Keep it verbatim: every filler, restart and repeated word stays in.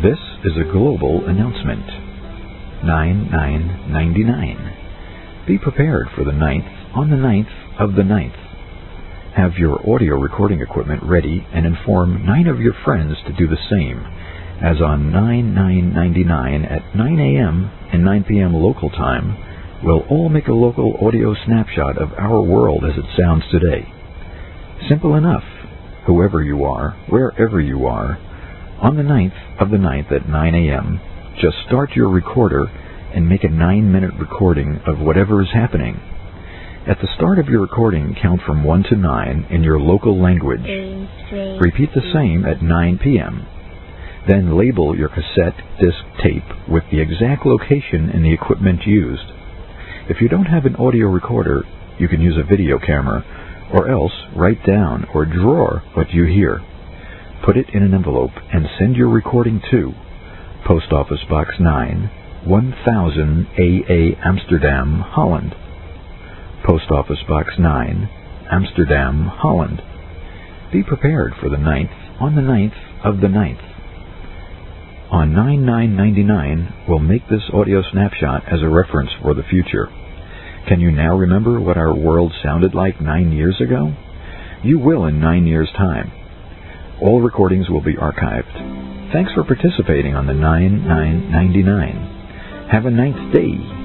This is a global announcement. nine nine ninety-nine. Be prepared for the ninth on the ninth of the ninth. Have your audio recording equipment ready and inform nine of your friends to do the same, as on nine nine ninety-nine at nine a.m. and nine p.m. local time, we'll all make a local audio snapshot of our world as it sounds today. Simple enough. Whoever you are, wherever you are, on the ninth of the ninth at nine a.m., just start your recorder and make a nine-minute recording of whatever is happening. At the start of your recording, count from one to nine in your local language. Repeat the same at nine p.m. Then label your cassette disc tape with the exact location and the equipment used. If you don't have an audio recorder, you can use a video camera, or else write down or draw what you hear. Put it in an envelope and send your recording to Post Office Box nine, one thousand A A Amsterdam, Holland. Post Office Box nine, Amsterdam, Holland. Be prepared for the ninth on the ninth of the ninth. On nine nine ninety-nine, we'll make this audio snapshot as a reference for the future. Can you now remember what our world sounded like nine years ago? You will in nine years' time. All recordings will be archived. Thanks for participating on the nine nine ninety-nine. Have a nice day.